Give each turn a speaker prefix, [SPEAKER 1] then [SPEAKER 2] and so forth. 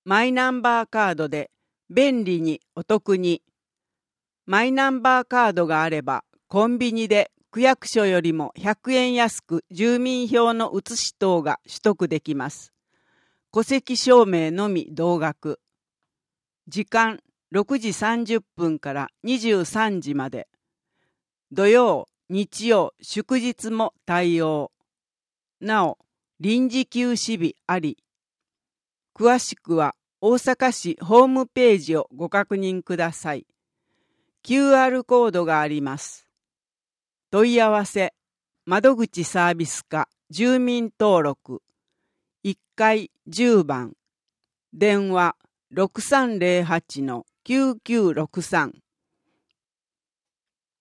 [SPEAKER 1] マイナンバーカードで便利にお得に。マイナンバーカードがあればコンビニで区役所よりも100円安く住民票の写し等が取得できます。戸籍証明のみ同額。時間6時30分から23時まで。土曜、日曜、祝日も対応。なお、臨時休止日あり。詳しくは大阪市ホームページをご確認ください。QR コードがあります。問い合わせ、窓口サービス課住民登録、1階10番、電話 6308-9963